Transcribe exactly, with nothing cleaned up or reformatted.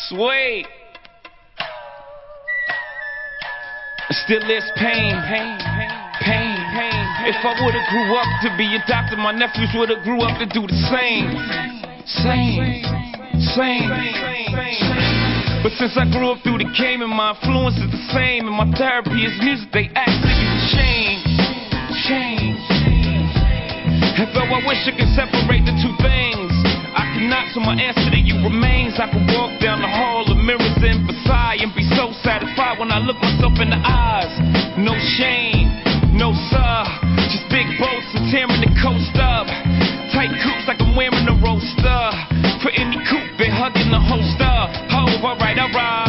Sweet. Still is pain, pain, pain, pain. If I would've grew up to be a doctor, my nephews would've grew up to do the same, same, same, same. But since I grew up through the game and my influence is the same, and my therapy is music, they ask if you change, change. And though I wish I could separate the two things, I cannot, so my answer to you remains. I could walk down the hall of mirrors in Versailles and be so satisfied when I look myself in the eyes. No shame, no sir, just big boats and tearing the coast up. Tight coops like I'm wearing a roaster. For any coupe, been hugging the holster. Oh, alright, alright.